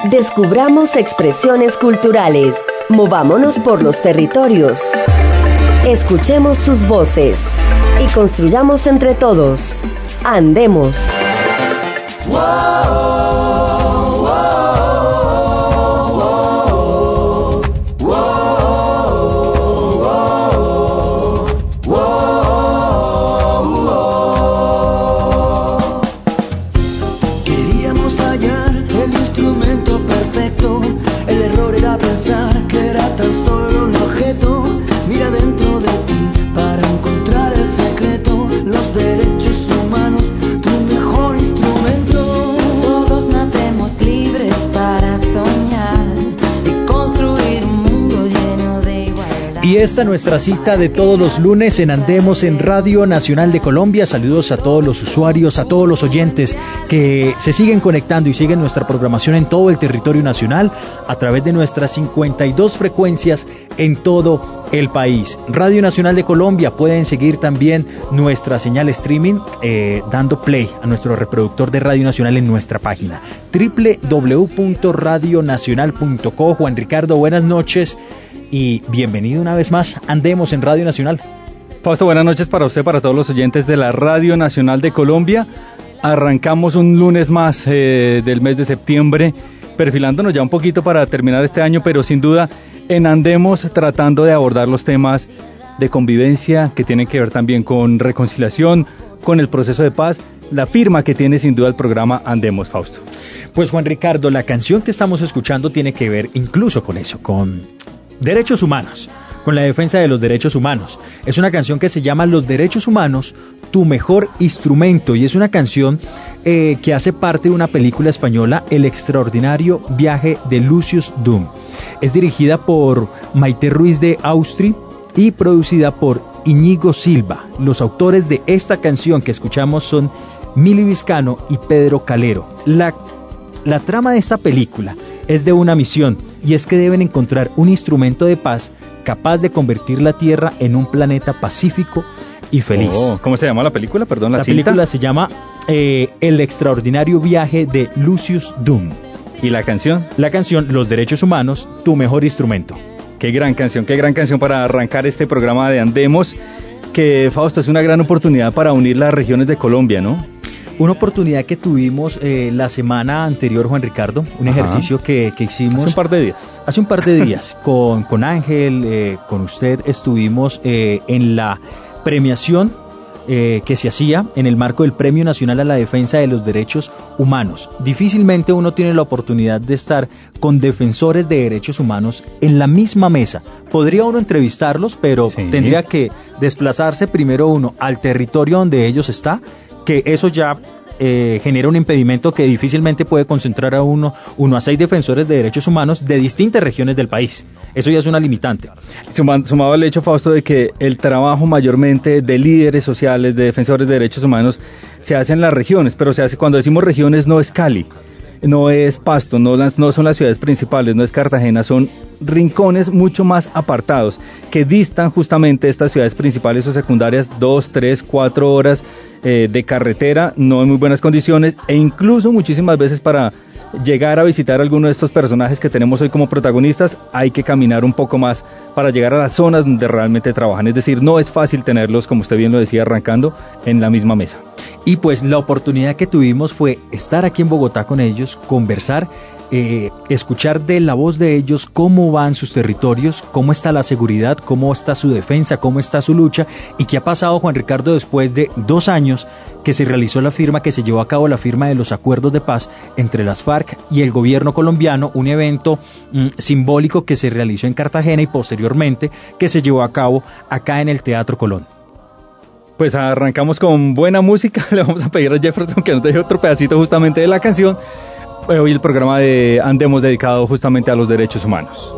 Descubramos expresiones culturales. Movámonos por los territorios. Escuchemos sus voces y construyamos entre todos. Andemos. Y esta nuestra cita de todos los lunes en Andemos en Radio Nacional de Colombia. Saludos a todos los usuarios, a todos los oyentes que se siguen conectando y siguen nuestra programación en todo el territorio nacional a través de nuestras 52 frecuencias en todo el país. Radio Nacional de Colombia, pueden seguir también nuestra señal streaming dando play a nuestro reproductor de Radio Nacional en nuestra página www.radionacional.co. Juan Ricardo, buenas noches. Y bienvenido una vez más, Andemos en Radio Nacional. Fausto, buenas noches para usted, para todos los oyentes de la Radio Nacional de Colombia. Arrancamos un lunes más del mes de septiembre, perfilándonos ya un poquito para terminar este año, pero sin duda en Andemos tratando de abordar los temas de convivencia que tienen que ver también con reconciliación, con el proceso de paz, la firma que tiene sin duda el programa Andemos, Fausto. Pues Juan Ricardo, la canción que estamos escuchando tiene que ver incluso con eso, con derechos humanos, con la defensa de los derechos humanos. Es una canción que se llama Los Derechos Humanos, tu mejor instrumento, y es una canción que hace parte de una película española, El extraordinario viaje de Lucius Dum. Es dirigida por Maite Ruiz de Austri y producida por Íñigo Silva. Los autores de esta canción que escuchamos son Mili Vizcano y Pedro Calero. La trama de esta película es de una misión, y es que deben encontrar un instrumento de paz capaz de convertir la Tierra en un planeta pacífico y feliz. ¿Cómo se llama la película? Perdón, la película se llama El extraordinario viaje de Lucius Dum. ¿Y la canción? La canción Los Derechos Humanos, tu mejor instrumento. Qué gran canción para arrancar este programa de Andemos, que, Fausto, es una gran oportunidad para unir las regiones de Colombia, ¿no? Una oportunidad que tuvimos la semana anterior, Juan Ricardo, un ejercicio que hicimos hace un par de días. Hace un par de días, con Ángel, con usted, estuvimos en la premiación que se hacía en el marco del Premio Nacional a la Defensa de los Derechos Humanos. Difícilmente uno tiene la oportunidad de estar con defensores de derechos humanos en la misma mesa. Podría uno entrevistarlos, pero tendría que desplazarse primero uno al territorio donde ellos están, que eso ya genera un impedimento que difícilmente puede concentrar a uno a 6 defensores de derechos humanos de distintas regiones del país. Eso ya es una limitante. Sumado al hecho, Fausto, de que el trabajo mayormente de líderes sociales, de defensores de derechos humanos, se hace en las regiones, pero se hace, cuando decimos regiones, no es Cali, no es Pasto, no son las ciudades principales, no es Cartagena, son rincones mucho más apartados, que distan justamente de estas ciudades principales o secundarias 2, 3, 4 horas de carretera, no en muy buenas condiciones, e incluso muchísimas veces para llegar a visitar a alguno de estos personajes que tenemos hoy como protagonistas, hay que caminar un poco más para llegar a las zonas donde realmente trabajan. Es decir, no es fácil tenerlos, como usted bien lo decía arrancando, en la misma mesa. Y pues la oportunidad que tuvimos fue estar aquí en Bogotá con ellos, conversar, escuchar de la voz de ellos cómo van sus territorios, cómo está la seguridad, cómo está su defensa, cómo está su lucha, y qué ha pasado, Juan Ricardo, después de 2 años que se realizó la firma, que se llevó a cabo la firma de los acuerdos de paz entre las FARC y el gobierno colombiano, un evento simbólico que se realizó en Cartagena y posteriormente que se llevó a cabo acá en el Teatro Colón. Pues arrancamos con buena música. Le vamos a pedir a Jefferson que nos deje otro pedacito justamente de la canción. Hoy el programa de Andemos dedicado justamente a los derechos humanos.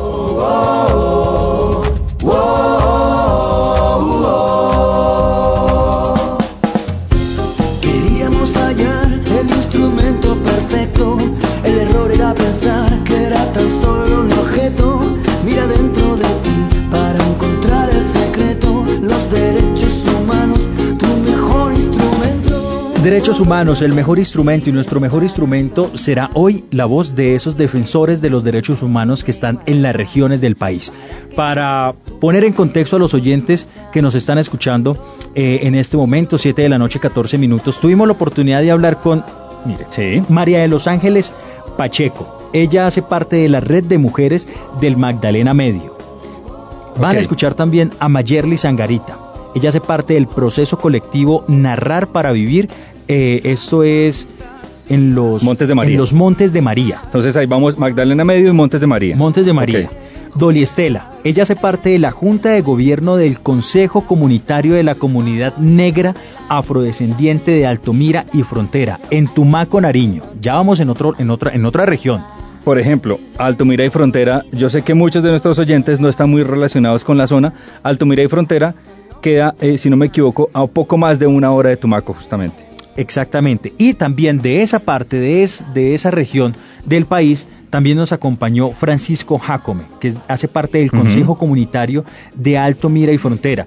Queríamos hallar el instrumento perfecto. El error era pensar que era tan solo un objeto. Mira dentro de ti para encontrar el secreto. Los derechos humanos, tu mejor instrumento. Derechos humanos, el mejor instrumento, y nuestro mejor instrumento será hoy la voz de esos defensores de los derechos humanos que están en las regiones del país. Para poner en contexto a los oyentes que nos están escuchando en este momento, 7 de la noche, 14 minutos, tuvimos la oportunidad de hablar con María de los Ángeles Pacheco. Ella hace parte de la red de mujeres del Magdalena Medio. Van a escuchar también a Mayerly Sangarita. Ella hace parte del proceso colectivo Narrar para Vivir. Esto es en los Montes de María. En los Montes de María. Entonces ahí vamos, Magdalena Medio y Montes de María. Montes de María. Doli Estela. Ella hace parte de la Junta de Gobierno del Consejo Comunitario de la Comunidad Negra Afrodescendiente de Altomira y Frontera, en Tumaco, Nariño. Ya vamos en otra región. Por ejemplo, Altomira y Frontera, yo sé que muchos de nuestros oyentes no están muy relacionados con la zona. Altomira y Frontera queda, si no me equivoco, a poco más de 1 hora de Tumaco, justamente. Exactamente. Y también de esa parte, de esa región del país, también nos acompañó Francisco Jácome, que hace parte del Consejo Comunitario de Altomira y Frontera.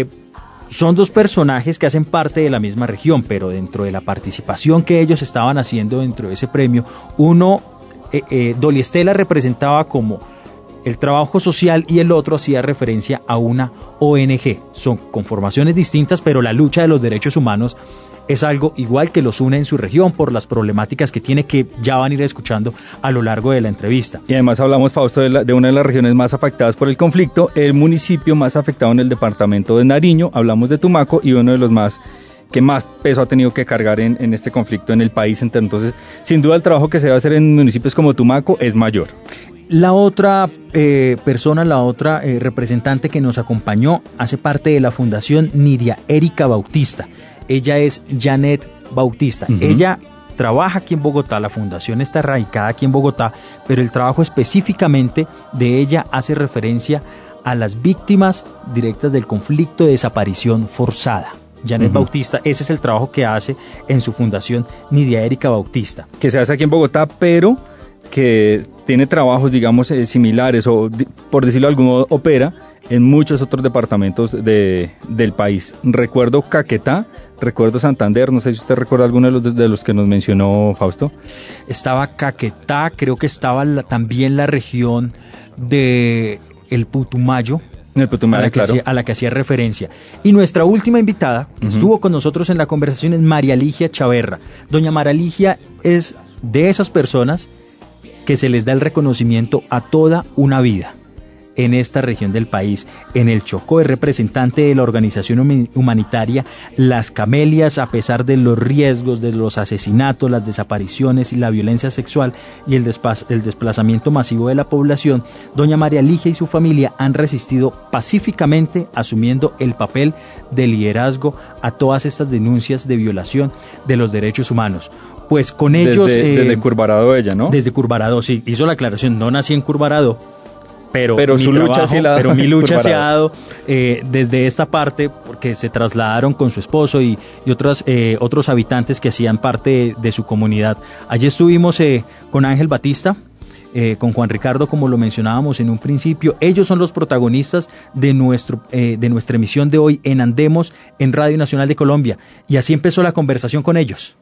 Son dos personajes que hacen parte de la misma región, pero dentro de la participación que ellos estaban haciendo dentro de ese premio, uno, Doli Estela, representaba como el trabajo social y el otro hacía referencia a una ONG. Son conformaciones distintas, pero la lucha de los derechos humanos es algo igual que los une en su región por las problemáticas que tiene, que ya van a ir escuchando a lo largo de la entrevista. Y además hablamos, Fausto, de una de las regiones más afectadas por el conflicto, el municipio más afectado en el departamento de Nariño, hablamos de Tumaco, y uno de los más que más peso ha tenido que cargar en este conflicto en el país entero. Entonces, sin duda el trabajo que se debe hacer en municipios como Tumaco es mayor. La otra persona, representante que nos acompañó, hace parte de la Fundación Nidia Erika Bautista. Ella es Janet Bautista. Ella trabaja aquí en Bogotá, la fundación está radicada aquí en Bogotá, pero el trabajo específicamente de ella hace referencia a las víctimas directas del conflicto de desaparición forzada. Janet Bautista, ese es el trabajo que hace en su fundación Nidia Erika Bautista. Que se hace aquí en Bogotá, pero que tiene trabajos, digamos, similares, o por decirlo de algún modo, opera en muchos otros departamentos del país. Recuerdo Caquetá, recuerdo Santander, no sé si usted recuerda alguno de los que nos mencionó Fausto. Estaba Caquetá, creo que estaba también la región de el Putumayo. El Putumayo, claro. A la que hacía referencia. Y nuestra última invitada, que estuvo con nosotros en la conversación, es María Ligia Chaverra. Doña María Ligia es de esas personas que se les da el reconocimiento a toda una vida en esta región del país. En el Chocó es representante de la organización humanitaria Las Camelias, a pesar de los riesgos de los asesinatos, las desapariciones y la violencia sexual y el desplazamiento masivo de la población. Doña María Ligia y su familia han resistido pacíficamente, asumiendo el papel de liderazgo a todas estas denuncias de violación de los derechos humanos. Pues con ellos... Desde Curvarado ella, ¿no? Desde Curvarado, sí. Hizo la aclaración, no nací en Curvarado, pero mi lucha se ha dado desde esta parte, porque se trasladaron con su esposo y otros habitantes que hacían parte de su comunidad. Allí estuvimos con Ángel Batista, con Juan Ricardo, como lo mencionábamos en un principio. Ellos son los protagonistas de nuestra emisión de hoy en Andemos en Radio Nacional de Colombia, y así empezó la conversación con ellos.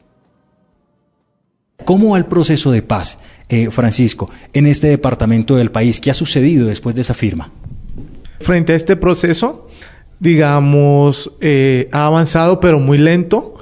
¿Cómo va el proceso de paz, Francisco, en este departamento del país? ¿Qué ha sucedido después de esa firma? Frente a este proceso, digamos, ha avanzado, pero muy lento.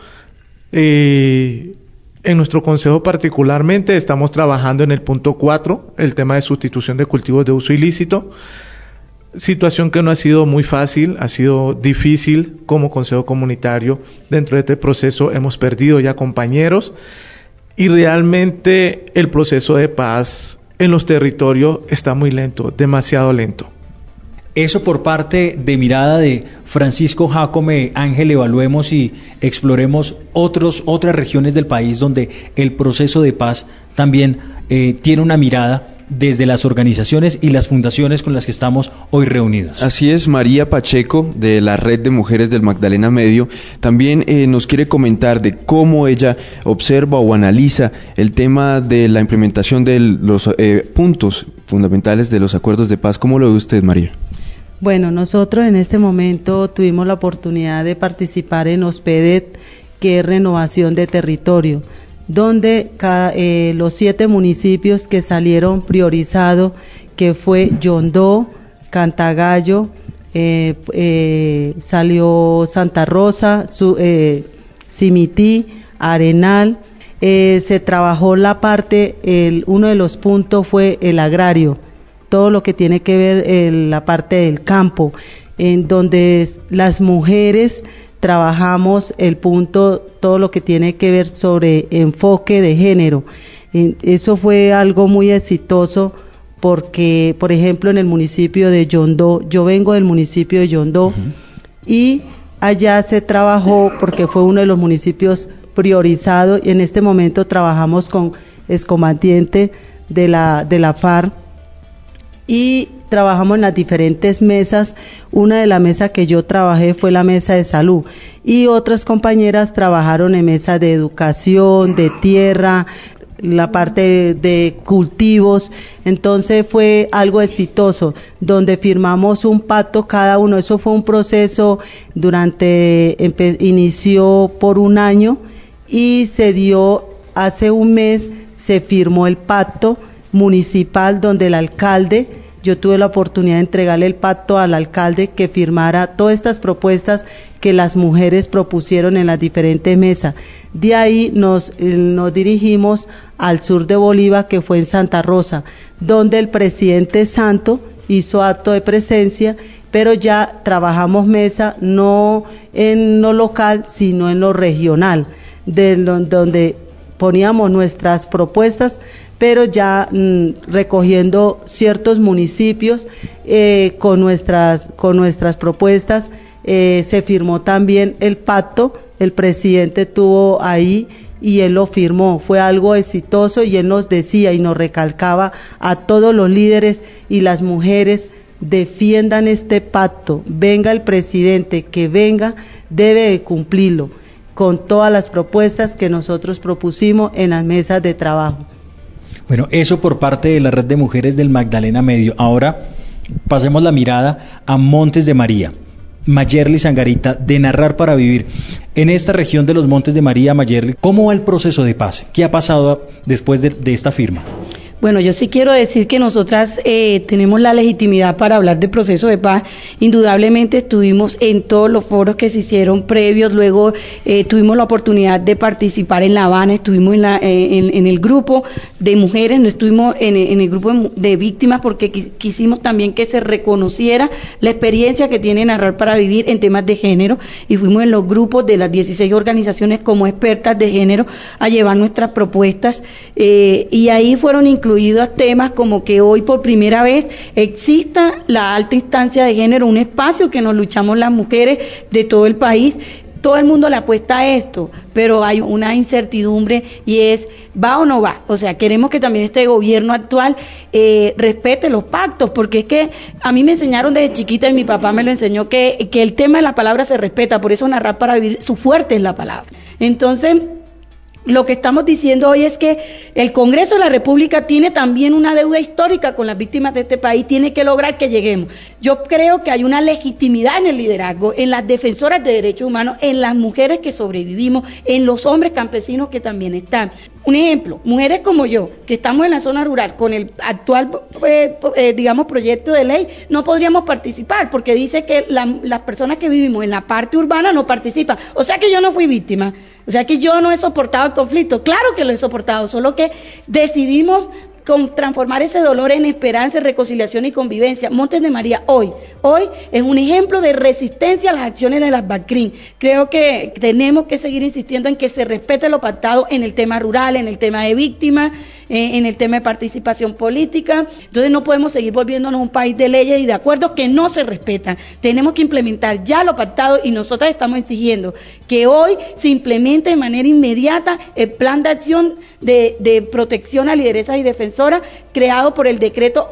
En nuestro consejo particularmente estamos trabajando en el punto 4, el tema de sustitución de cultivos de uso ilícito. Situación que no ha sido muy fácil, ha sido difícil como consejo comunitario. Dentro de este proceso hemos perdido ya compañeros. Y realmente el proceso de paz en los territorios está muy lento, demasiado lento. Eso por parte de mirada de Francisco Jácome. Ángel, evaluemos y exploremos otras regiones del país donde el proceso de paz también tiene una mirada desde las organizaciones y las fundaciones con las que estamos hoy reunidos. Así es, María Pacheco, de la Red de Mujeres del Magdalena Medio, también nos quiere comentar de cómo ella observa o analiza el tema de la implementación de los puntos fundamentales de los acuerdos de paz. ¿Cómo lo ve usted, María? Bueno, nosotros en este momento tuvimos la oportunidad de participar en OSPEDET que es renovación de territorio, donde los 7 municipios que salieron priorizados, que fue Yondó, Cantagallo, salió Santa Rosa, Simití, Arenal, se trabajó la parte, uno de los puntos fue el agrario, todo lo que tiene que ver la parte del campo, en donde las mujeres trabajamos el punto, todo lo que tiene que ver sobre enfoque de género. Eso fue algo muy exitoso porque, por ejemplo, en el municipio de Yondó, yo vengo del municipio de Yondó, y allá se trabajó porque fue uno de los municipios priorizados, y en este momento trabajamos con excombatientes de la FARC, y trabajamos en las diferentes mesas. Una de las mesas que yo trabajé fue la mesa de salud, y otras compañeras trabajaron en mesas de educación, de tierra, la parte de cultivos. Entonces fue algo exitoso, donde firmamos un pacto cada uno. Eso fue un proceso inició por un año, y se dio hace un mes, se firmó el pacto municipal, donde el alcalde, yo tuve la oportunidad de entregarle el pacto al alcalde que firmara todas estas propuestas que las mujeres propusieron en las diferentes mesas. De ahí nos dirigimos al sur de Bolívar, que fue en Santa Rosa, donde el presidente Santo hizo acto de presencia, pero ya trabajamos mesa no en lo local, sino en lo regional, donde poníamos nuestras propuestas, pero ya recogiendo ciertos municipios con nuestras propuestas. Se firmó también el pacto, el presidente estuvo ahí y él lo firmó. Fue algo exitoso, y él nos decía y nos recalcaba a todos los líderes y las mujeres: defiendan este pacto, venga el presidente que venga, debe de cumplirlo con todas las propuestas que nosotros propusimos en las mesas de trabajo. Bueno, eso por parte de la Red de Mujeres del Magdalena Medio. Ahora pasemos la mirada a Montes de María. Mayerly Sangarita, de Narrar para Vivir. En esta región de los Montes de María, Mayerly, ¿cómo va el proceso de paz? ¿Qué ha pasado después de esta firma? Bueno, yo sí quiero decir que nosotras tenemos la legitimidad para hablar de proceso de paz. Indudablemente estuvimos en todos los foros que se hicieron previos, luego tuvimos la oportunidad de participar en La Habana, estuvimos en el grupo de mujeres, no estuvimos en el grupo de víctimas, porque quisimos también que se reconociera la experiencia que tiene Narrar para Vivir en temas de género, y fuimos en los grupos de las 16 organizaciones como expertas de género a llevar nuestras propuestas, y ahí fueron incluidos temas como que hoy por primera vez exista la alta instancia de género, un espacio que nos luchamos las mujeres de todo el país. Todo el mundo le apuesta a esto, pero hay una incertidumbre, y es, ¿va o no va? O sea, queremos que también este gobierno actual respete los pactos, porque es que a mí me enseñaron desde chiquita, y mi papá me lo enseñó, que el tema de la palabra se respeta. Por eso Narrar para Vivir, su fuerte es la palabra. Entonces, lo que estamos diciendo hoy es que el Congreso de la República tiene también una deuda histórica con las víctimas de este país, tiene que lograr que lleguemos. Yo creo que hay una legitimidad en el liderazgo, en las defensoras de derechos humanos, en las mujeres que sobrevivimos, en los hombres campesinos que también están. Un ejemplo, mujeres como yo, que estamos en la zona rural, con el actual, proyecto de ley, no podríamos participar, porque dice que las personas que vivimos en la parte urbana no participan. O sea que yo no fui víctima. O sea que yo no he soportado el conflicto. Claro que lo he soportado, solo que decidimos transformar ese dolor en esperanza, reconciliación y convivencia. Montes de María hoy es un ejemplo de resistencia a las acciones de las BACRIM. Creo que tenemos que seguir insistiendo en que se respete lo pactado en el tema rural, en el tema de víctimas, en el tema de participación política. Entonces no podemos seguir volviéndonos un país de leyes y de acuerdos que no se respetan. Tenemos que implementar ya lo pactado, y nosotras estamos exigiendo que hoy se implemente de manera inmediata el plan de acción de protección a lideresas y defensoras creado por el decreto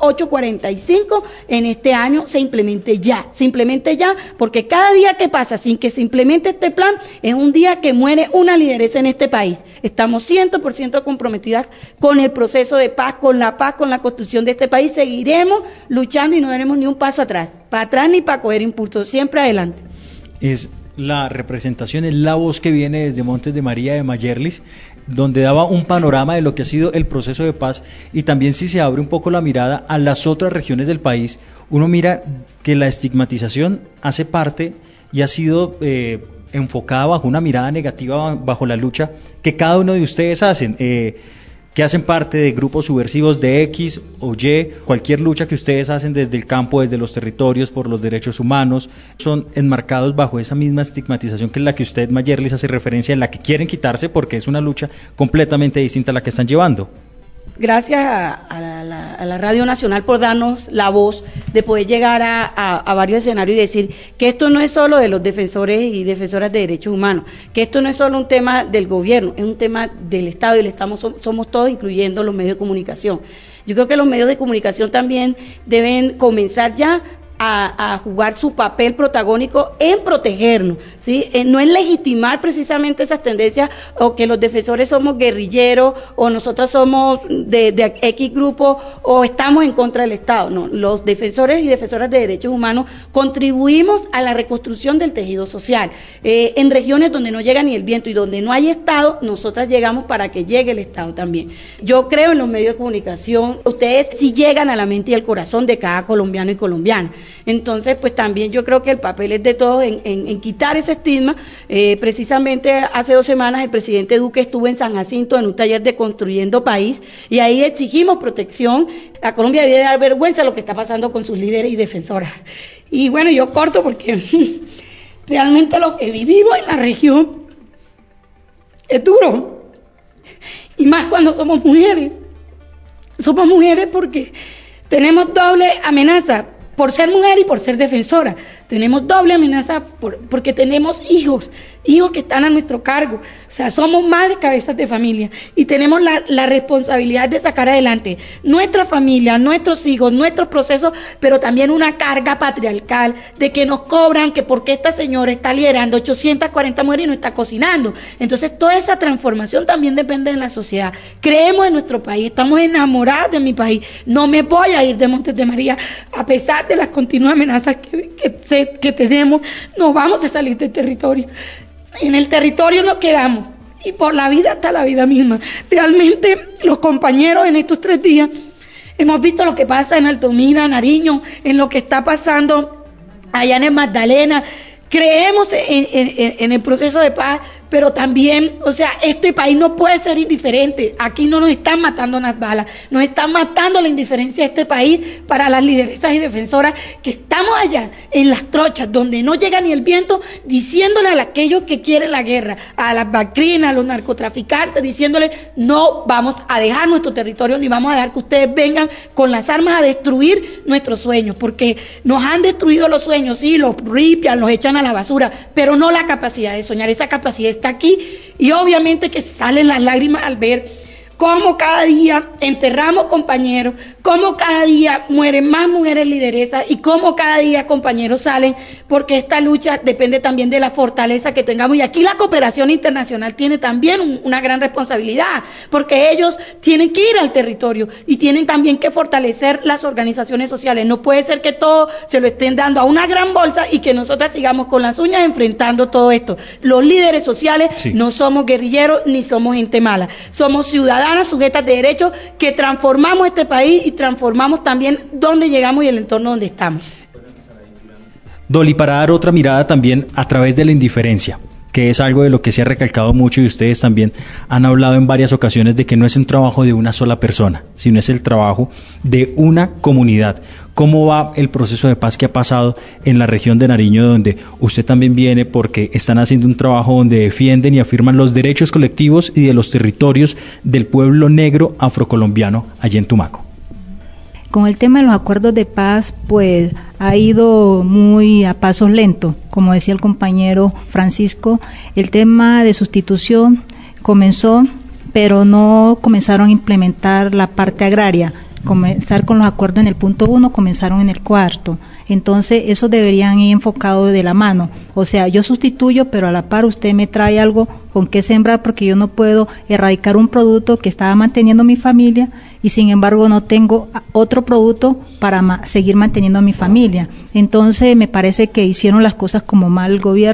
845 en este año. Se implemente ya, porque cada día que pasa sin que se implemente este plan es un día que muere una lideresa en este país. Estamos 100% comprometidas con el proceso de paz, con la construcción de este país. Seguiremos luchando y no daremos ni un paso atrás, para atrás ni para coger impulso, siempre adelante. Es la representación, es la voz que viene desde Montes de María de Mayerlis, donde daba un panorama de lo que ha sido el proceso de paz, y también si se abre un poco la mirada a las otras regiones del país, uno mira que la estigmatización hace parte y ha sido enfocada bajo una mirada negativa, bajo la lucha que cada uno de ustedes hacen, que hacen parte de grupos subversivos de X o Y, cualquier lucha que ustedes hacen desde el campo, desde los territorios, por los derechos humanos, son enmarcados bajo esa misma estigmatización que es la que usted, Mayerlis, hace referencia, en la que quieren quitarse porque es una lucha completamente distinta a la que están llevando. Gracias a la Radio Nacional por darnos la voz de poder llegar a varios escenarios y decir que esto no es solo de los defensores y defensoras de derechos humanos, que esto no es solo un tema del gobierno, es un tema del Estado, y el Estado somos todos, incluyendo los medios de comunicación. Yo creo que los medios de comunicación también deben comenzar ya a jugar su papel protagónico en protegernos, ¿sí? No en legitimar precisamente esas tendencias, o que los defensores somos guerrilleros, o nosotros somos de X grupo, o estamos en contra del Estado. No, los defensores y defensoras de derechos humanos contribuimos a la reconstrucción del tejido social. En regiones donde no llega ni el viento y donde no hay Estado, nosotras llegamos para que llegue el Estado también. Yo creo en los medios de comunicación, ustedes sí llegan a la mente y al corazón de cada colombiano y colombiana. Entonces, pues también yo creo que el papel es de todos en quitar ese estigma. Precisamente hace 2 semanas el presidente Duque estuvo en San Jacinto en un taller de Construyendo País, y ahí exigimos protección. A Colombia debe dar vergüenza lo que está pasando con sus líderes y defensoras. Y bueno, yo corto porque realmente lo que vivimos en la región es duro, y más cuando somos mujeres. Somos mujeres porque tenemos doble amenaza, por ser mujer y por ser defensora. Tenemos doble amenaza porque tenemos hijos que están a nuestro cargo. O sea, somos madres cabezas de familia, y tenemos la responsabilidad de sacar adelante nuestra familia, nuestros hijos, nuestros procesos, pero también una carga patriarcal de que nos cobran que porque esta señora está liderando 840 mujeres y no está cocinando. Entonces, toda esa transformación también depende de la sociedad. Creemos en nuestro país, estamos enamoradas de mi país. No me voy a ir de Montes de María, a pesar de las continuas amenazas que tenemos. No vamos a salir del territorio. En el territorio nos quedamos, y por la vida hasta la vida misma. Realmente los compañeros en estos 3 días hemos visto lo que pasa en Altamira, Nariño, en lo que está pasando allá en el Magdalena. Creemos en el proceso de paz, pero también, o sea, este país no puede ser indiferente. Aquí no nos están matando las balas, nos están matando la indiferencia de este país para las lideresas y defensoras que estamos allá en las trochas, donde no llega ni el viento, diciéndole a aquellos que quieren la guerra, a las bacrinas, a los narcotraficantes, diciéndole: no vamos a dejar nuestro territorio, ni vamos a dejar que ustedes vengan con las armas a destruir nuestros sueños, porque nos han destruido los sueños, sí, los ripian, los echan a la basura, pero no la capacidad de soñar. Esa capacidad está aquí, y obviamente que salen las lágrimas al ver cómo cada día enterramos compañeros, cómo cada día mueren más mujeres lideresas, y cómo cada día compañeros salen, porque esta lucha depende también de la fortaleza que tengamos. Y aquí la cooperación internacional tiene también una gran responsabilidad, porque ellos tienen que ir al territorio y tienen también que fortalecer las organizaciones sociales. No puede ser que todo se lo estén dando a una gran bolsa y que nosotras sigamos con las uñas enfrentando todo esto. Los líderes sociales no somos guerrilleros ni somos gente mala, somos ciudadanos sujetas de derechos que transformamos este país y transformamos también donde llegamos y el entorno donde estamos. Dolly, para dar otra mirada también a través de la indiferencia, que es algo de lo que se ha recalcado mucho, y ustedes también han hablado en varias ocasiones de que no es un trabajo de una sola persona, sino es el trabajo de una comunidad. ¿Cómo va el proceso de paz que ha pasado en la región de Nariño, donde usted también viene, porque están haciendo un trabajo donde defienden y afirman los derechos colectivos y de los territorios del pueblo negro afrocolombiano allá en Tumaco? Con el tema de los acuerdos de paz, pues ha ido muy a pasos lentos, como decía el compañero Francisco. El tema de sustitución comenzó, pero no comenzaron a implementar la parte agraria. Comenzar con los acuerdos en el punto 1, comenzaron en el 4. Entonces, eso deberían ir enfocados de la mano. O sea, yo sustituyo, pero a la par usted me trae algo con qué sembrar, porque yo no puedo erradicar un producto que estaba manteniendo mi familia y sin embargo no tengo otro producto para seguir manteniendo a mi familia. Entonces, me parece que hicieron las cosas como mal el gobierno,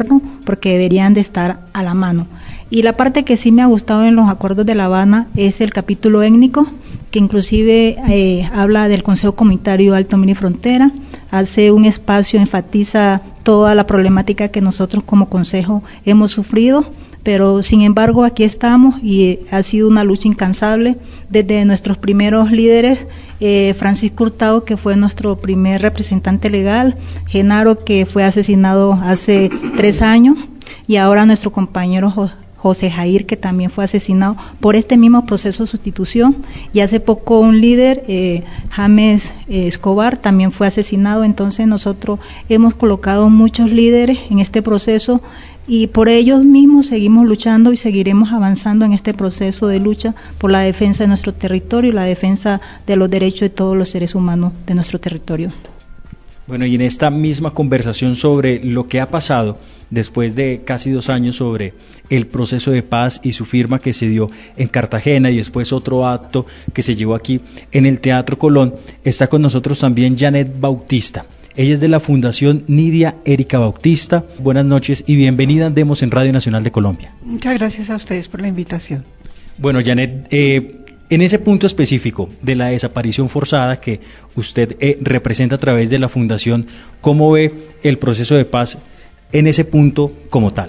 porque deberían de estar a la mano. Y la parte que sí me ha gustado en los acuerdos de La Habana es el capítulo étnico, que inclusive habla del Consejo Comunitario Alto Mini Frontera, hace un espacio, enfatiza toda la problemática que nosotros como consejo hemos sufrido, pero sin embargo aquí estamos y ha sido una lucha incansable desde nuestros primeros líderes, Francisco Hurtado, que fue nuestro primer representante legal, Genaro, que fue asesinado hace 3 años, y ahora nuestro compañero José Jair, que también fue asesinado por este mismo proceso de sustitución, y hace poco un líder, James Escobar, también fue asesinado. Entonces nosotros hemos colocado muchos líderes en este proceso y por ellos mismos seguimos luchando y seguiremos avanzando en este proceso de lucha por la defensa de nuestro territorio y la defensa de los derechos de todos los seres humanos de nuestro territorio. Bueno, y en esta misma conversación sobre lo que ha pasado después de casi 2 años sobre el proceso de paz y su firma que se dio en Cartagena y después otro acto que se llevó aquí en el Teatro Colón, está con nosotros también Janet Bautista. Ella es de la Fundación Nidia Erika Bautista. Buenas noches y bienvenida a Andemos en Radio Nacional de Colombia. Muchas gracias a ustedes por la invitación. Bueno, Janet, en ese punto específico de la desaparición forzada que usted representa a través de la Fundación, ¿cómo ve el proceso de paz en ese punto como tal?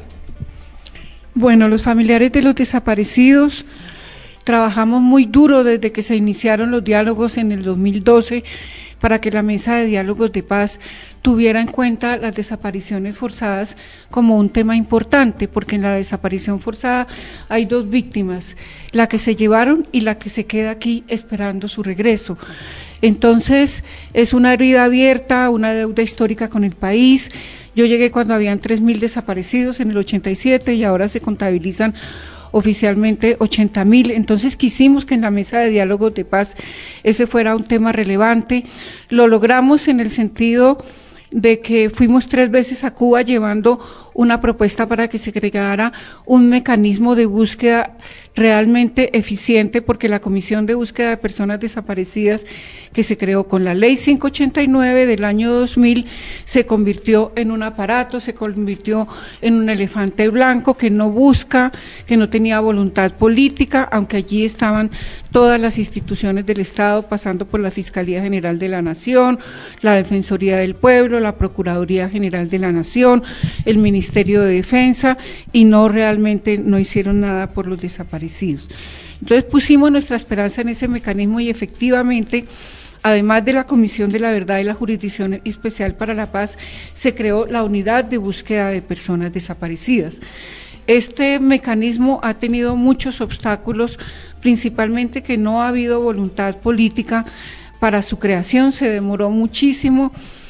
Bueno, los familiares de los desaparecidos trabajamos muy duro desde que se iniciaron los diálogos en el 2012 para que la mesa de diálogos de paz tuviera en cuenta las desapariciones forzadas como un tema importante, porque en la desaparición forzada hay 2 víctimas, la que se llevaron y la que se queda aquí esperando su regreso. Entonces es una herida abierta, una deuda histórica con el país. Yo llegué cuando habían 3.000 desaparecidos en el 87 y ahora se contabilizan oficialmente 80.000, entonces quisimos que en la mesa de diálogos de paz ese fuera un tema relevante. Lo logramos en el sentido de que fuimos 3 veces a Cuba llevando una propuesta para que se creara un mecanismo de búsqueda realmente eficiente, porque la Comisión de Búsqueda de Personas Desaparecidas que se creó con la Ley 589 del año 2000 se convirtió en un aparato, se convirtió en un elefante blanco que no busca, que no tenía voluntad política, aunque allí estaban todas las instituciones del Estado, pasando por la Fiscalía General de la Nación, la Defensoría del Pueblo, la Procuraduría General de la Nación, el Ministerio de Defensa, y realmente no hicieron nada por los desaparecidos. Entonces pusimos nuestra esperanza en ese mecanismo y efectivamente, además de la Comisión de la Verdad y la Jurisdicción Especial para la Paz, se creó la Unidad de Búsqueda de Personas Desaparecidas. Este mecanismo ha tenido muchos obstáculos, principalmente que no ha habido voluntad política para su creación, se demoró muchísimo.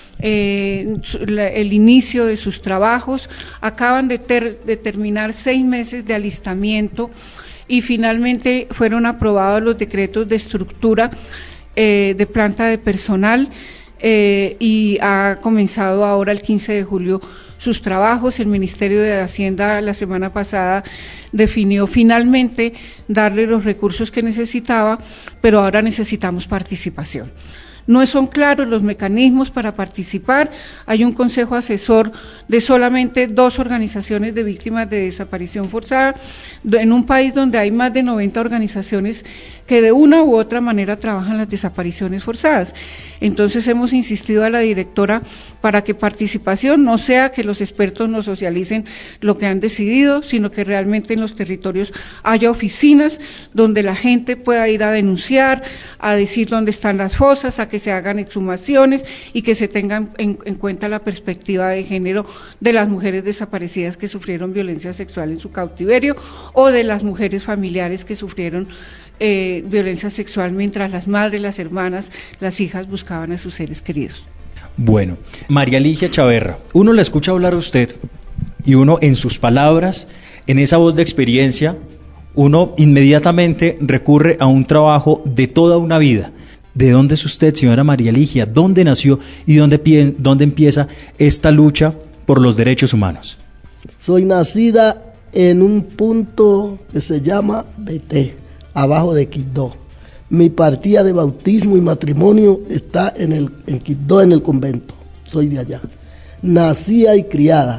El inicio de sus trabajos, acaban de terminar 6 meses de alistamiento y finalmente fueron aprobados los decretos de estructura de planta de personal y ha comenzado ahora el 15 de julio sus trabajos. El Ministerio de Hacienda la semana pasada definió finalmente darle los recursos que necesitaba, pero ahora necesitamos participación. No son claros los mecanismos para participar. Hay un consejo asesor de solamente 2 organizaciones de víctimas de desaparición forzada, en un país donde hay más de 90 organizaciones que de una u otra manera trabajan las desapariciones forzadas. Entonces hemos insistido a la directora para que participación no sea que los expertos nos socialicen lo que han decidido, sino que realmente en los territorios haya oficinas donde la gente pueda ir a denunciar, a decir dónde están las fosas, a que se hagan exhumaciones y que se tengan en cuenta la perspectiva de género de las mujeres desaparecidas que sufrieron violencia sexual en su cautiverio o de las mujeres familiares que sufrieron violencia sexual mientras las madres, las hermanas, las hijas buscaban a sus seres queridos. Bueno, María Ligia Chaverra, uno la escucha hablar a usted y uno en sus palabras, en esa voz de experiencia, uno inmediatamente recurre a un trabajo de toda una vida. ¿De dónde es usted, señora María Ligia? ¿Dónde nació y dónde empieza esta lucha por los derechos humanos? Soy nacida en un punto que se llama Beté, abajo de Quibdó. Mi partida de bautismo y matrimonio está en Quibdó, en el convento. Soy de allá. Nacida y criada,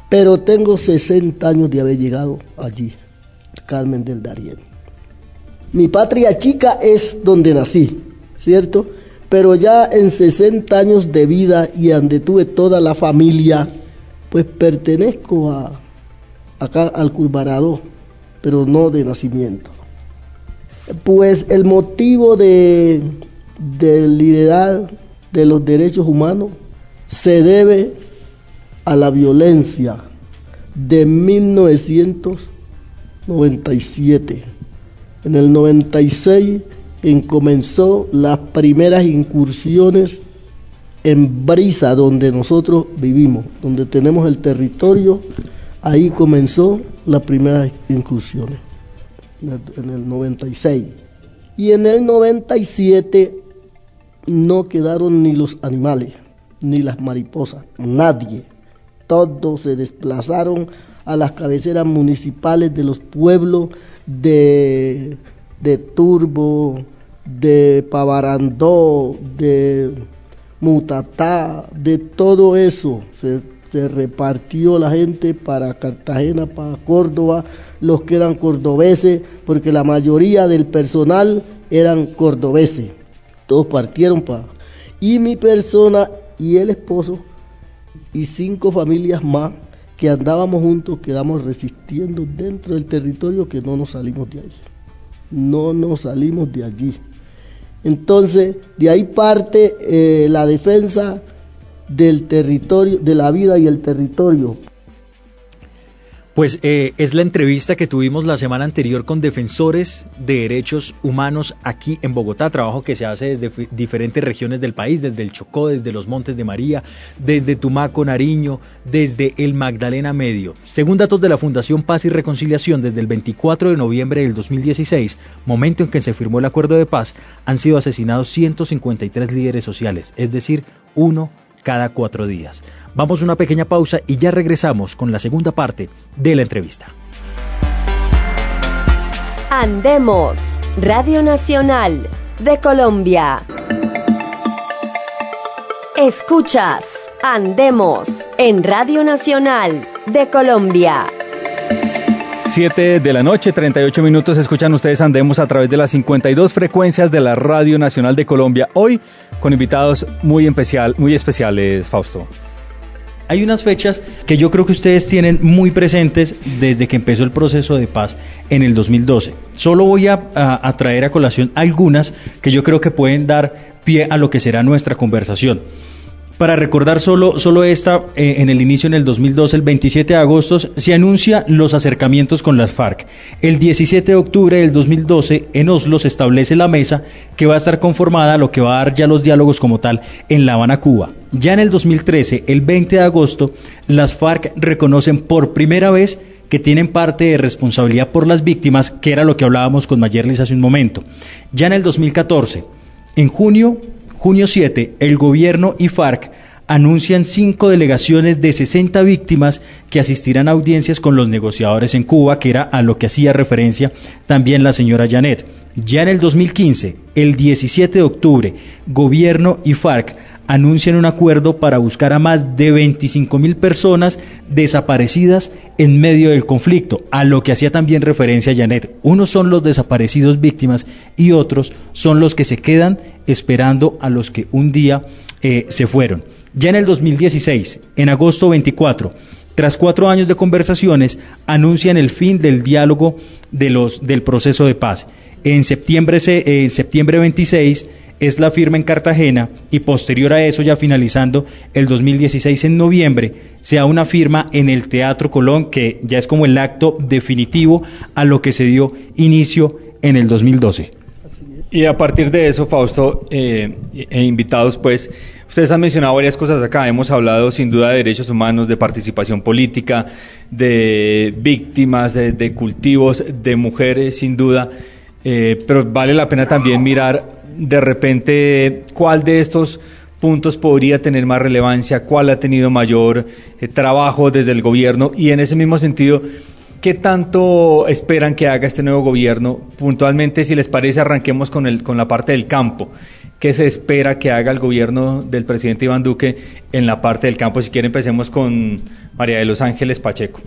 pero tengo 60 años de haber llegado allí, Carmen del Darién. Mi patria chica es donde nací, ¿cierto? Pero ya en 60 años de vida y donde tuve toda la familia, pues pertenezco acá al Curvarado, pero no de nacimiento. Pues el motivo del liderar de los derechos humanos se debe a la violencia de 1997. En el 96 comenzó las primeras incursiones en Brisa, donde nosotros vivimos, donde tenemos el territorio. Ahí comenzó las primeras incursiones, en el 96. Y en el 97 no quedaron ni los animales, ni las mariposas, nadie. Todos se desplazaron a las cabeceras municipales de los pueblos de Turbo, de Pavarandó, de Mutatá, de todo eso. Se repartió la gente para Cartagena, para Córdoba, los que eran cordobeses, porque la mayoría del personal eran cordobeses. Todos partieron para... Y mi persona y el esposo y 5 familias más que andábamos juntos, quedamos resistiendo dentro del territorio, que no nos salimos de ahí. No nos salimos de allí. Entonces, de ahí parte la defensa del territorio, de la vida y el territorio. Pues es la entrevista que tuvimos la semana anterior con defensores de derechos humanos aquí en Bogotá, trabajo que se hace desde diferentes regiones del país, desde el Chocó, desde los Montes de María, desde Tumaco, Nariño, desde el Magdalena Medio. Según datos de la Fundación Paz y Reconciliación, desde el 24 de noviembre del 2016, momento en que se firmó el acuerdo de paz, han sido asesinados 153 líderes sociales, es decir, uno cada 4 días. Vamos a una pequeña pausa y ya regresamos con la segunda parte de la entrevista. Andemos, Radio Nacional de Colombia. Escuchas Andemos en Radio Nacional de Colombia. 7 de la noche, 38 minutos, escuchan ustedes Andemos a través de las 52 frecuencias de la Radio Nacional de Colombia. Hoy con invitados muy especiales, Fausto. Hay unas fechas que yo creo que ustedes tienen muy presentes desde que empezó el proceso de paz en el 2012. Solo voy a traer a colación algunas que yo creo que pueden dar pie a lo que será nuestra conversación. Para recordar solo esta, en el inicio en el 2012, el 27 de agosto, se anuncia los acercamientos con las FARC. El 17 de octubre del 2012, en Oslo, se establece la mesa que va a estar conformada, lo que va a dar ya los diálogos como tal, en La Habana, Cuba. Ya en el 2013, el 20 de agosto, las FARC reconocen por primera vez que tienen parte de responsabilidad por las víctimas, que era lo que hablábamos con Mayerlis hace un momento. Ya en el 2014, en junio 7, el gobierno y FARC anuncian 5 delegaciones de 60 víctimas que asistirán a audiencias con los negociadores en Cuba, que era a lo que hacía referencia también la señora Janet. Ya en el 2015, el 17 de octubre, gobierno y FARC anuncian un acuerdo para buscar a más de 25.000 personas desaparecidas en medio del conflicto, a lo que hacía también referencia Janet. Unos son los desaparecidos víctimas y otros son los que se quedan esperando a los que un día se fueron. Ya en el 2016, en agosto 24, tras 4 años de conversaciones, anuncian el fin del diálogo del proceso de paz. En septiembre 26 es la firma en Cartagena y posterior a eso, ya finalizando el 2016 en noviembre, se da una firma en el Teatro Colón, que ya es como el acto definitivo a lo que se dio inicio en el 2012. Y a partir de eso, Fausto, invitados, pues, ustedes han mencionado varias cosas acá. Hemos hablado sin duda de derechos humanos, de participación política, de víctimas, de cultivos, de mujeres, sin duda. Pero vale la pena también mirar de repente cuál de estos puntos podría tener más relevancia, cuál ha tenido mayor trabajo desde el gobierno, y en ese mismo sentido, ¿qué tanto esperan que haga este nuevo gobierno? Puntualmente, si les parece, arranquemos con la parte del campo. ¿qué se espera que haga el gobierno del presidente Iván Duque en la parte del campo? Si quiere, empecemos con María de los Ángeles Pacheco.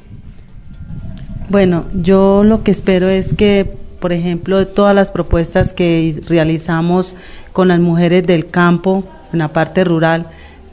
Bueno, yo lo que espero es que, por ejemplo, todas las propuestas que realizamos con las mujeres del campo, en la parte rural,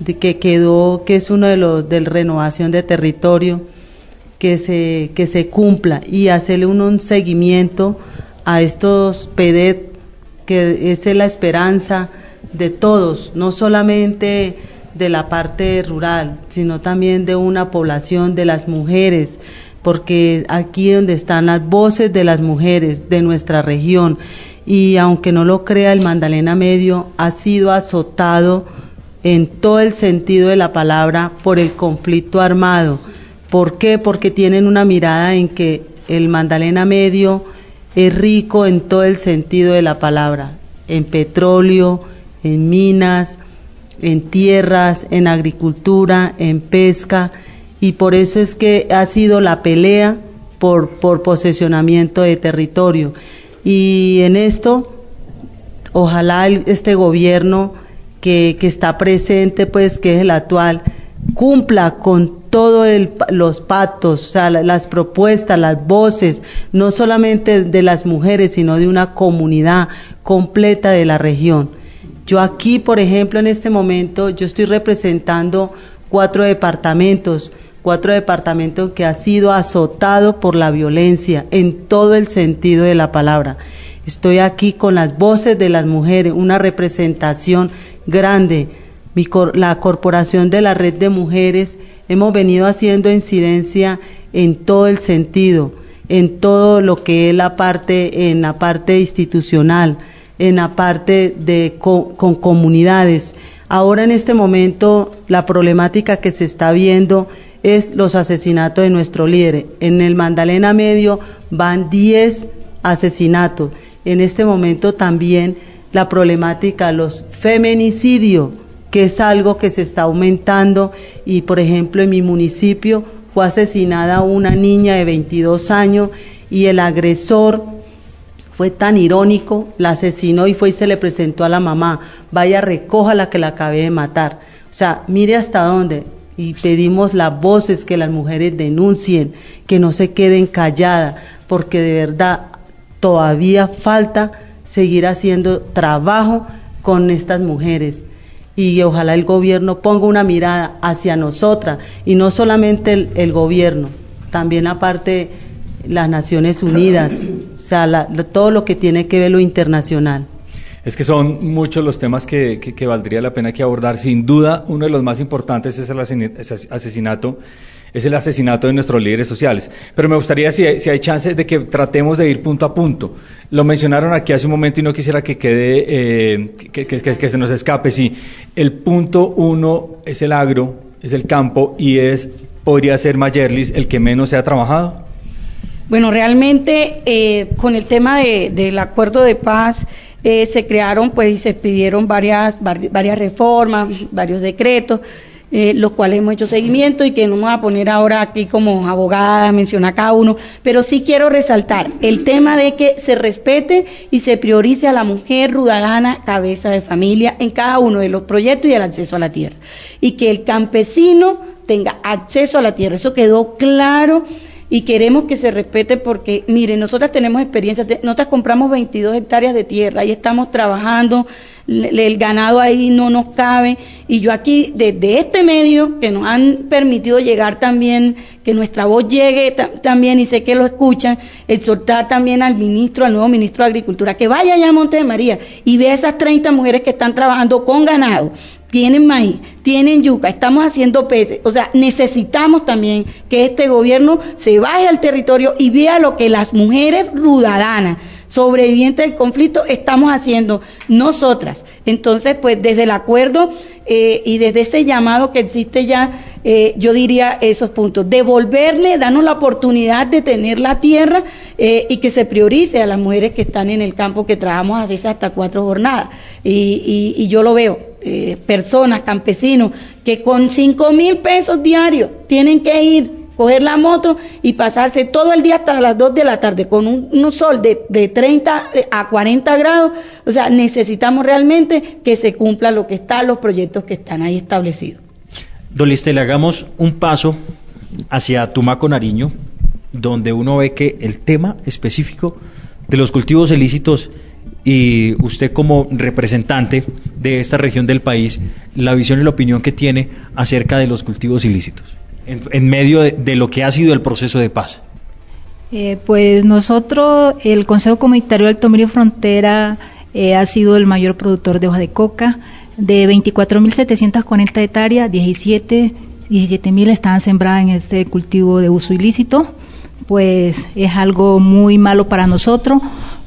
que es uno de los de renovación de territorio, que se cumpla y hacerle un seguimiento a estos PEDET, que es la esperanza de todos, no solamente de la parte rural, sino también de una población, de las mujeres, porque aquí donde están las voces de las mujeres de nuestra región, y aunque no lo crea, el Magdalena Medio ha sido azotado en todo el sentido de la palabra por el conflicto armado. ¿Por qué? Porque tienen una mirada en que el Magdalena Medio es rico en todo el sentido de la palabra, en petróleo, en minas, en tierras, en agricultura, en pesca, y por eso es que ha sido la pelea por posesionamiento de territorio. Y en esto, ojalá este gobierno que está presente, pues que es el actual, cumpla con todos los pactos, o sea, las propuestas, las voces, no solamente de las mujeres, sino de una comunidad completa de la región. Yo aquí, por ejemplo, en este momento, yo estoy representando 4 departamentos que ha sido azotado por la violencia en todo el sentido de la palabra. Estoy aquí con las voces de las mujeres, una representación grande. La Corporación de la Red de Mujeres hemos venido haciendo incidencia en todo el sentido, en todo lo que es en la parte institucional, en la parte con comunidades. Ahora en este momento la problemática que se está viendo es los asesinatos de nuestros líderes. En el Magdalena Medio van 10 asesinatos. En este momento también la problemática, los feminicidios, que es algo que se está aumentando, y por ejemplo en mi municipio fue asesinada una niña de 22 años y el agresor fue tan irónico, la asesinó y fue y se le presentó a la mamá: vaya, recoja la que la acabé de matar. O sea, mire hasta dónde. Y pedimos las voces, que las mujeres denuncien, que no se queden calladas, porque de verdad todavía falta seguir haciendo trabajo con estas mujeres. Y ojalá el gobierno ponga una mirada hacia nosotras, y no solamente el gobierno, también aparte las Naciones Unidas, o sea, todo lo que tiene que ver lo internacional. Es que son muchos los temas que valdría la pena que abordar. Sin duda, uno de los más importantes es el asesinato de nuestros líderes sociales. Pero me gustaría, si hay chance, de que tratemos de ir punto a punto. Lo mencionaron aquí hace un momento y no quisiera que quede, que se nos escape. Sí, el punto 1 es el agro, es el campo, y podría ser Mayerlis el que menos se ha trabajado. Bueno, realmente con el tema del acuerdo de paz, se crearon pues y se pidieron varias reformas, varios decretos, los cuales hemos hecho seguimiento, y que no me voy a poner ahora aquí como abogada a mencionar cada uno, pero sí quiero resaltar el tema de que se respete y se priorice a la mujer rudagana, cabeza de familia, en cada uno de los proyectos y el acceso a la tierra, y que el campesino tenga acceso a la tierra. Eso quedó claro. Y queremos que se respete porque, miren, nosotras tenemos experiencia, nosotras compramos 22 hectáreas de tierra y estamos trabajando, el ganado ahí no nos cabe, y yo aquí, desde este medio, que nos han permitido llegar también, que nuestra voz llegue también, y sé que lo escuchan, exhortar también al nuevo ministro de Agricultura, que vaya allá a Monte de María y vea esas 30 mujeres que están trabajando con ganado. Tienen maíz, tienen yuca, estamos haciendo peces. O sea, necesitamos también que este gobierno se vaya al territorio y vea lo que las mujeres rudadanas, sobrevivientes del conflicto, estamos haciendo nosotras. Entonces, pues desde el acuerdo y desde ese llamado que existe ya, yo diría esos puntos: devolverle, darnos la oportunidad de tener la tierra, y que se priorice a las mujeres que están en el campo, que trabajamos a veces hasta 4 jornadas, y yo lo veo, personas, campesinos, que con 5,000 pesos diarios tienen que ir coger la moto y pasarse todo el día hasta las 2 de la tarde con un sol de 30 a 40 grados. O sea, necesitamos realmente que se cumpla lo que está, los proyectos que están ahí establecidos. Don Listel, hagamos un paso hacia Tumaco, Nariño, donde uno ve que el tema específico de los cultivos ilícitos, y usted como representante de esta región del país, la visión y la opinión que tiene acerca de los cultivos ilícitos, en medio de lo que ha sido el proceso de paz. Pues nosotros, el Consejo Comunitario de Alto Miri Frontera, ha sido el mayor productor de hoja de coca. De 24.740 hectáreas, 17.000 están sembradas en este cultivo de uso ilícito. Pues es algo muy malo para nosotros.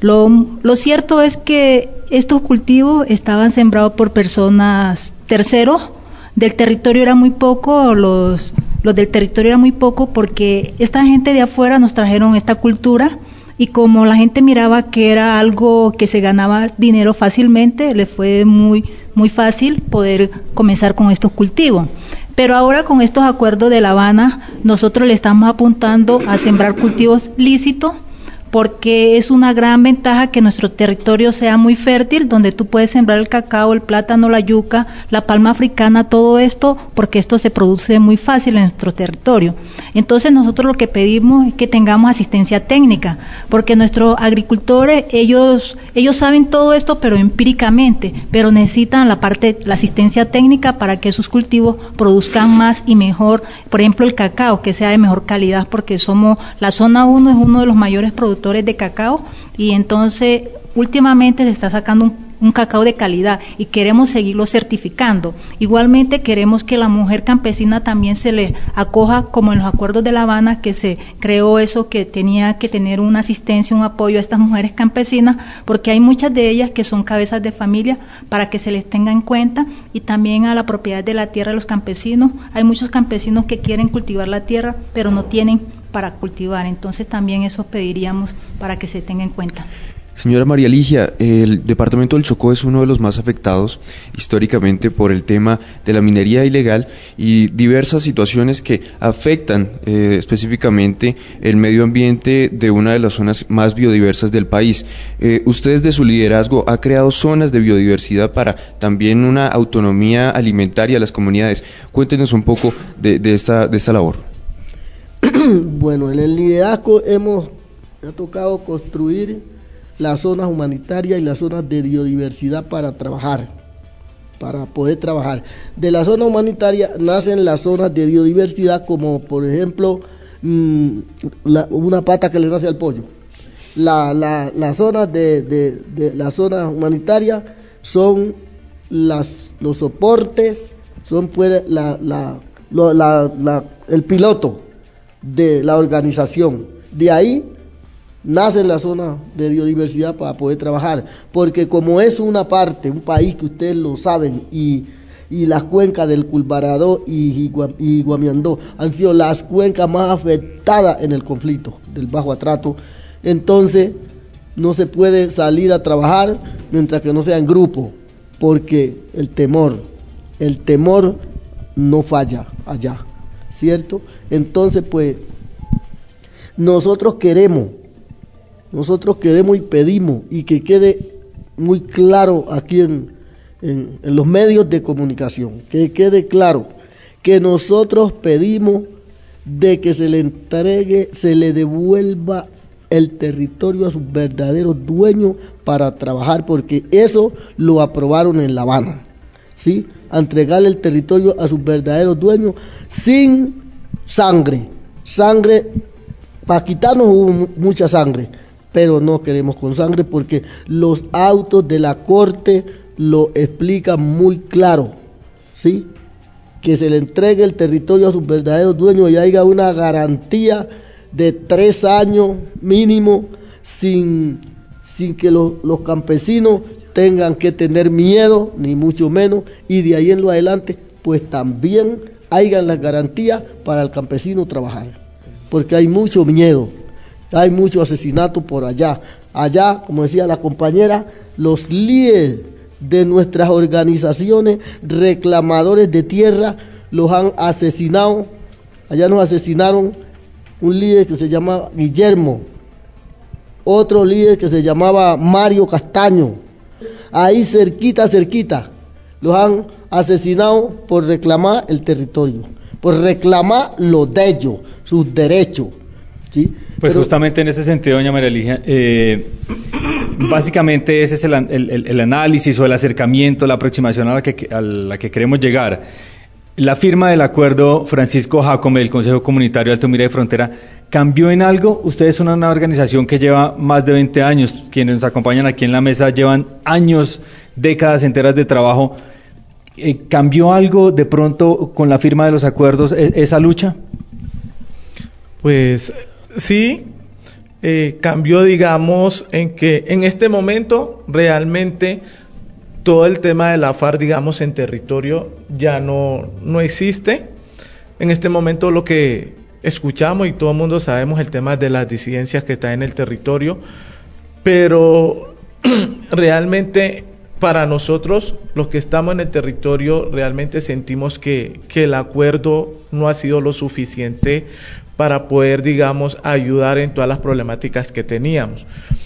Lo cierto es que estos cultivos estaban sembrados por personas terceros. Del territorio era muy poco, los del territorio era muy poco, porque esta gente de afuera nos trajeron esta cultura, y como la gente miraba que era algo que se ganaba dinero fácilmente, le fue muy fácil poder comenzar con estos cultivos. Pero ahora con estos acuerdos de La Habana, nosotros le estamos apuntando a sembrar cultivos lícitos, porque es una gran ventaja que nuestro territorio sea muy fértil, donde tú puedes sembrar el cacao, el plátano, la yuca, la palma africana, todo esto, porque esto se produce muy fácil en nuestro territorio. Entonces nosotros lo que pedimos es que tengamos asistencia técnica, porque nuestros agricultores, ellos saben todo esto, pero empíricamente, pero necesitan la asistencia técnica para que sus cultivos produzcan más y mejor. Por ejemplo, el cacao, que sea de mejor calidad, porque la zona 1 es uno de los mayores productores de cacao, y entonces últimamente se está sacando un cacao de calidad y queremos seguirlo certificando. Igualmente queremos que la mujer campesina también se le acoja, como en los acuerdos de La Habana, que se creó eso, que tenía que tener una asistencia, un apoyo a estas mujeres campesinas, porque hay muchas de ellas que son cabezas de familia, para que se les tenga en cuenta, y también a la propiedad de la tierra de los campesinos. Hay muchos campesinos que quieren cultivar la tierra, pero no tienen para cultivar, entonces también eso pediríamos para que se tenga en cuenta. Señora María Ligia, el departamento del Chocó es uno de los más afectados históricamente por el tema de la minería ilegal y diversas situaciones que afectan específicamente el medio ambiente de una de las zonas más biodiversas del país. Usted desde su liderazgo ha creado zonas de biodiversidad para también una autonomía alimentaria a las comunidades. Cuéntenos un poco de esta labor. Bueno, en el liderazgo me ha tocado construir las zonas humanitarias y las zonas de biodiversidad para poder trabajar. De la zona humanitaria nacen las zonas de biodiversidad, como por ejemplo una pata que le nace al pollo. Las zonas de la zona humanitaria son los soportes, son pues el piloto de la organización. De ahí nace la zona de biodiversidad para poder trabajar, porque como es un país que ustedes lo saben, y las cuencas del Culbaradó y Guamiandó han sido las cuencas más afectadas en el conflicto del Bajo Atrato, entonces no se puede salir a trabajar mientras que no sea en grupo, porque el temor no falla allá, ¿cierto? Entonces pues nosotros queremos y pedimos, y que quede muy claro aquí en los medios de comunicación, que quede claro que nosotros pedimos de que se le devuelva el territorio a sus verdaderos dueños para trabajar, porque eso lo aprobaron en La Habana, ¿sí? A entregarle el territorio a sus verdaderos dueños sin sangre, para quitarnos hubo mucha sangre, pero no queremos con sangre, porque los autos de la Corte lo explican muy claro, ¿sí? Que se le entregue el territorio a sus verdaderos dueños y haya una garantía de 3 años mínimo, sin que los campesinos tengan que tener miedo, ni mucho menos, y de ahí en lo adelante, pues también hayan las garantías para el campesino trabajar, porque hay mucho miedo. Hay mucho asesinato por allá. Allá, como decía la compañera, los líderes de nuestras organizaciones reclamadores de tierra los han asesinado Allá nos asesinaron un líder que se llama Guillermo, otro líder que se llamaba Mario Castaño. Ahí cerquita, los han asesinado por reclamar el territorio, por reclamar lo de ellos, sus derechos. ¿Sí? Pues justamente en ese sentido, doña María Ligia, básicamente ese es el análisis o el acercamiento, la aproximación a la que queremos llegar. La firma del acuerdo Francisco Jácome del Consejo Comunitario de Alto Mira y Frontera, ¿cambió en algo? Ustedes son una organización que lleva más de 20 años, quienes nos acompañan aquí en la mesa llevan años, décadas enteras de trabajo. ¿Cambió algo de pronto con la firma de los acuerdos esa lucha? Pues sí, cambió, digamos, en que en este momento realmente todo el tema de la FARC, digamos, en territorio ya no existe. En este momento lo que escuchamos y todo el mundo sabemos el tema de las disidencias que están en el territorio, pero realmente para nosotros, los que estamos en el territorio, realmente sentimos que el acuerdo no ha sido lo suficiente para poder, digamos, ayudar en todas las problemáticas que teníamos.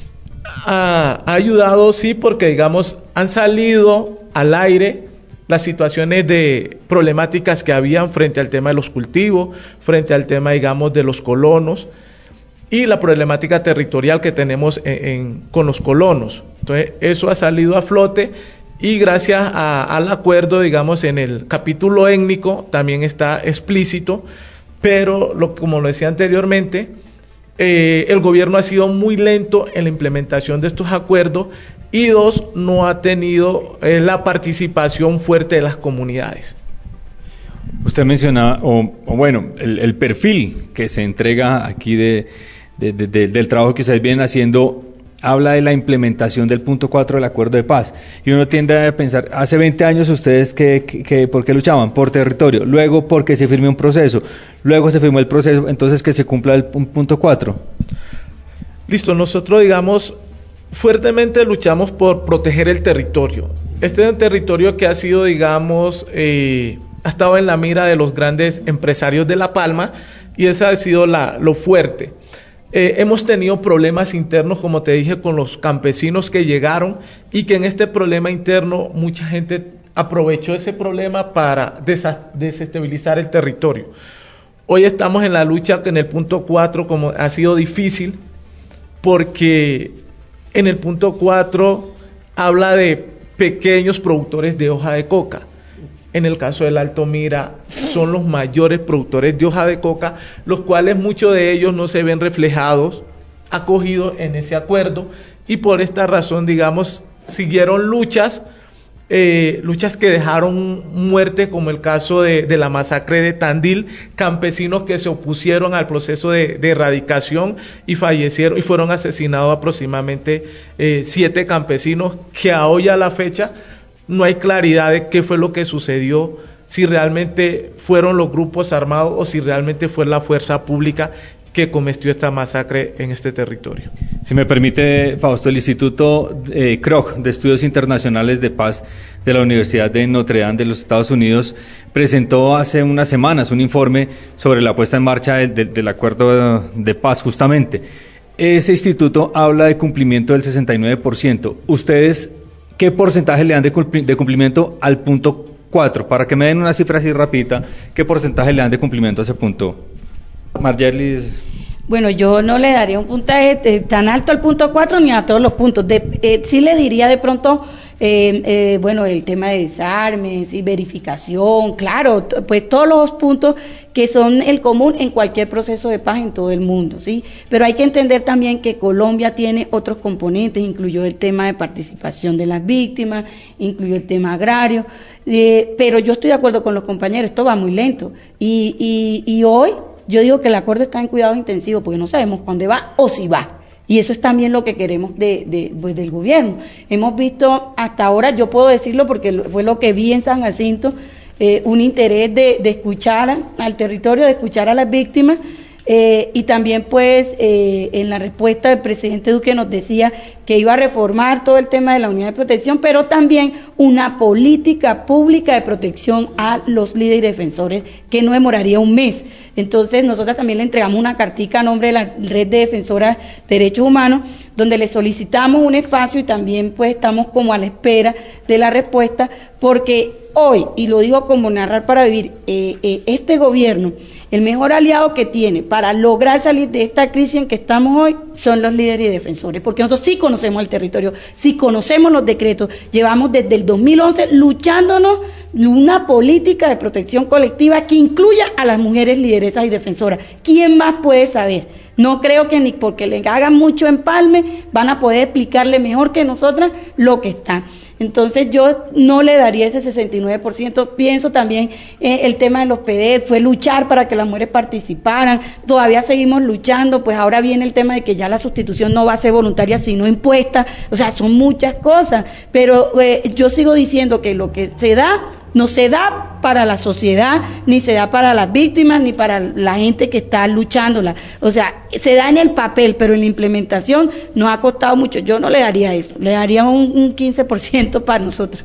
Ha ayudado, sí, porque, digamos, han salido al aire las situaciones de problemáticas que habían frente al tema de los cultivos, frente al tema, digamos, de los colonos y la problemática territorial que tenemos con los colonos. Entonces, eso ha salido a flote y gracias al acuerdo, digamos, en el capítulo étnico también está explícito, pero como lo decía anteriormente, el gobierno ha sido muy lento en la implementación de estos acuerdos y no ha tenido la participación fuerte de las comunidades. Usted mencionaba, el perfil que se entrega aquí del trabajo que ustedes vienen haciendo, habla de la implementación del punto 4 del acuerdo de paz, y uno tiende a pensar, hace 20 años ustedes ¿por qué luchaban? Por territorio, luego porque se firme un proceso, luego se firmó el proceso, entonces que se cumpla el punto 4. Listo, nosotros, digamos, fuertemente luchamos por proteger el territorio. Este es un territorio que ha sido, digamos, ha estado en la mira de los grandes empresarios de La Palma, y esa ha sido lo fuerte. Hemos tenido problemas internos, como te dije, con los campesinos que llegaron, y que en este problema interno mucha gente aprovechó ese problema para desestabilizar el territorio. Hoy estamos en la lucha que en el punto 4, como ha sido difícil, porque en el punto 4 habla de pequeños productores de hoja de coca. En el caso del Alto Mira, son los mayores productores de hoja de coca, los cuales muchos de ellos no se ven reflejados, acogidos en ese acuerdo, y por esta razón, digamos, siguieron luchas que dejaron muerte, como el caso de la masacre de Tandil, campesinos que se opusieron al proceso de erradicación y fallecieron y fueron asesinados aproximadamente 7 campesinos, que a hoy a la fecha no hay claridad de qué fue lo que sucedió, si realmente fueron los grupos armados o si realmente fue la fuerza pública que cometió esta masacre en este territorio. Si me permite, Fausto, el Instituto Kroc de Estudios Internacionales de Paz de la Universidad de Notre Dame de los Estados Unidos presentó hace unas semanas un informe sobre la puesta en marcha del acuerdo de paz, justamente. Ese instituto habla de cumplimiento del 69%. ¿Ustedes qué porcentaje le dan de cumplimiento al punto 4? Para que me den una cifra así rapidita, ¿qué porcentaje le dan de cumplimiento a ese punto? Margelis. Bueno, yo no le daría un puntaje tan alto al punto 4 ni a todos los puntos. Sí le diría de pronto, el tema de desarmes y verificación, claro, pues todos los puntos que son el común en cualquier proceso de paz en todo el mundo, ¿sí? Pero hay que entender también que Colombia tiene otros componentes, incluyó el tema de participación de las víctimas, incluyó el tema agrario, pero yo estoy de acuerdo con los compañeros, esto va muy lento, y hoy yo digo que el acuerdo está en cuidados intensivos porque no sabemos cuándo va o si va. Y eso es también lo que queremos del gobierno. Hemos visto hasta ahora, yo puedo decirlo porque fue lo que vi en San Jacinto, un interés de escuchar al territorio, de escuchar a las víctimas, y también pues en la respuesta del presidente Duque nos decía que iba a reformar todo el tema de la unidad de protección, pero también una política pública de protección a los líderes defensores que no demoraría un mes. Entonces nosotras también le entregamos una cartica a nombre de la Red de Defensoras de Derechos Humanos, donde le solicitamos un espacio y también pues estamos como a la espera de la respuesta, porque hoy, y lo digo como narrar para vivir, este gobierno, el mejor aliado que tiene para lograr salir de esta crisis en que estamos hoy son los líderes y defensores, porque nosotros sí conocemos el territorio, sí conocemos los decretos, llevamos desde el 2011 luchándonos una política de protección colectiva que incluya a las mujeres lideresas y defensoras. ¿Quién más puede saber? No creo que ni porque le hagan mucho empalme van a poder explicarle mejor que nosotras lo que está. Entonces yo no le daría ese 69%. Pienso también el tema de los PD fue luchar para que las mujeres participaran. Todavía seguimos luchando, pues ahora viene el tema de que ya la sustitución no va a ser voluntaria sino impuesta. O sea, son muchas cosas, pero yo sigo diciendo que lo que se da no se da para la sociedad, ni se da para las víctimas, ni para la gente que está luchándola. O sea, se da en el papel, pero en la implementación nos ha costado mucho. Yo no le daría eso, le daría un 15% para nosotros.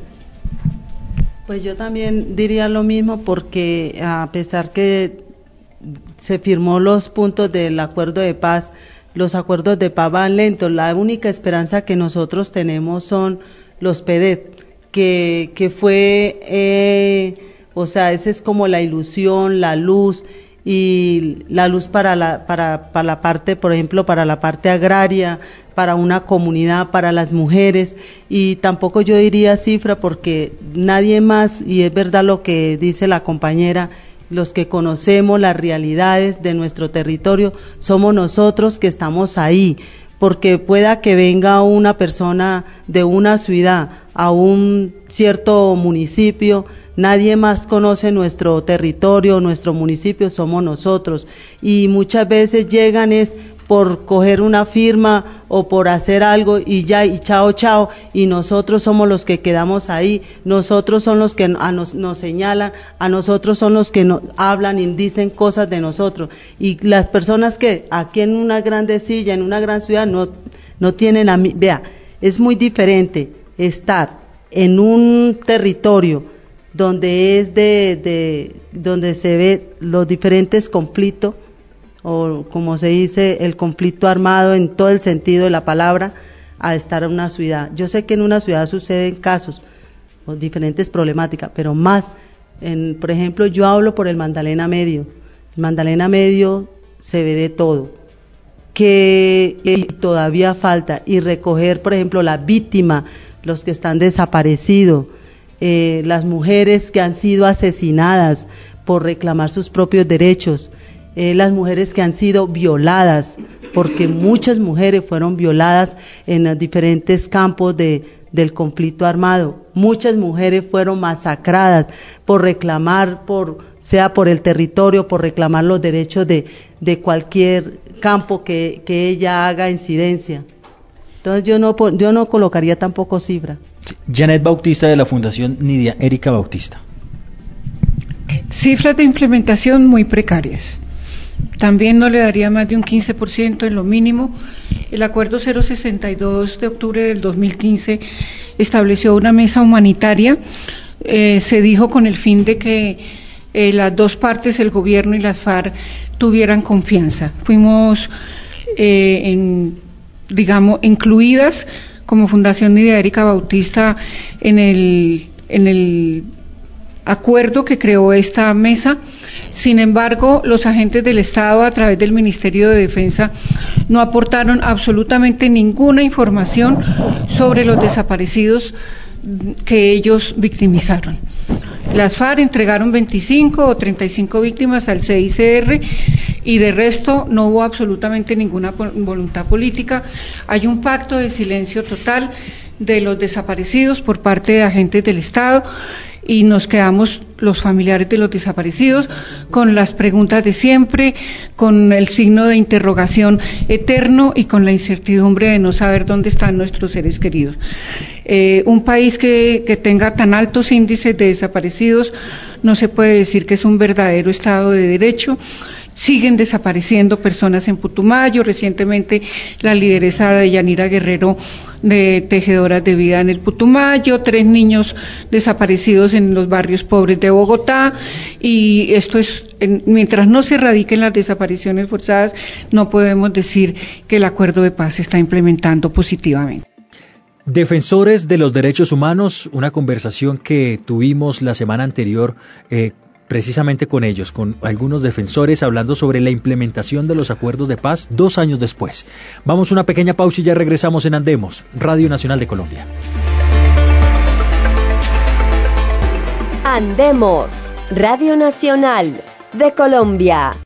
Pues yo también diría lo mismo, porque a pesar que se firmó los puntos del acuerdo de paz, los acuerdos de paz van lentos. La única esperanza que nosotros tenemos son los PEDET, que fue, o sea, esa es como la ilusión, la luz, y la luz para la parte, por ejemplo, para la parte agraria, para una comunidad, para las mujeres. Y tampoco yo diría cifra, porque nadie más, y es verdad lo que dice la compañera, los que conocemos las realidades de nuestro territorio somos nosotros que estamos ahí, porque pueda que venga una persona de una ciudad a un cierto municipio, nadie más conoce nuestro territorio, nuestro municipio, somos nosotros, y muchas veces llegan es por coger una firma o por hacer algo y ya, y chao, chao, y nosotros somos los que quedamos ahí, nosotros son los que nos señalan, a nosotros son los que hablan y dicen cosas de nosotros, y las personas que aquí en una grande silla, en una gran ciudad, no tienen a mí. Vea, es muy diferente estar en un territorio donde donde se ve los diferentes conflictos, o como se dice, el conflicto armado en todo el sentido de la palabra, a estar en una ciudad. Yo sé que en una ciudad suceden casos o diferentes problemáticas, pero más, por ejemplo, yo hablo por el Magdalena Medio. El Magdalena Medio se ve de todo, que todavía falta, y recoger, por ejemplo, las víctimas, los que están desaparecidos, las mujeres que han sido asesinadas por reclamar sus propios derechos, las mujeres que han sido violadas, porque muchas mujeres fueron violadas en los diferentes campos del conflicto armado, muchas mujeres fueron masacradas por reclamar, sea por el territorio, por reclamar los derechos de cualquier campo que ella haga incidencia. Entonces yo no colocaría tampoco cifra. Janet Bautista, de la Fundación Nidia Erika Bautista. Cifras de implementación muy precarias. También no le daría más de un 15% en lo mínimo. El acuerdo 062 de octubre del 2015 estableció una mesa humanitaria, se dijo con el fin de que las dos partes, el gobierno y las FARC, tuvieran confianza. Fuimos, incluidas como Fundación Nidia Erika Bautista en el acuerdo que creó esta mesa. Sin embargo, los agentes del Estado, a través del Ministerio de Defensa, no aportaron absolutamente ninguna información sobre los desaparecidos que ellos victimizaron. Las FARC entregaron 25 o 35 víctimas al CICR y de resto no hubo absolutamente ninguna voluntad política. Hay un pacto de silencio total de los desaparecidos por parte de agentes del Estado, y nos quedamos los familiares de los desaparecidos con las preguntas de siempre, con el signo de interrogación eterno y con la incertidumbre de no saber dónde están nuestros seres queridos. Un país que tenga tan altos índices de desaparecidos no se puede decir que es un verdadero Estado de Derecho. siguen desapareciendo personas en Putumayo. Recientemente la lideresa de Yanira Guerrero, de Tejedoras de Vida en el Putumayo, 3 niños desaparecidos en los barrios pobres de Bogotá, y esto es, mientras no se erradiquen las desapariciones forzadas, no podemos decir que el acuerdo de paz se está implementando positivamente. Defensores de los derechos humanos, una conversación que tuvimos la semana anterior precisamente con ellos, con algunos defensores, hablando sobre la implementación de los acuerdos de paz 2 años después. Vamos a una pequeña pausa y ya regresamos en Andemos, Radio Nacional de Colombia. Andemos, Radio Nacional de Colombia.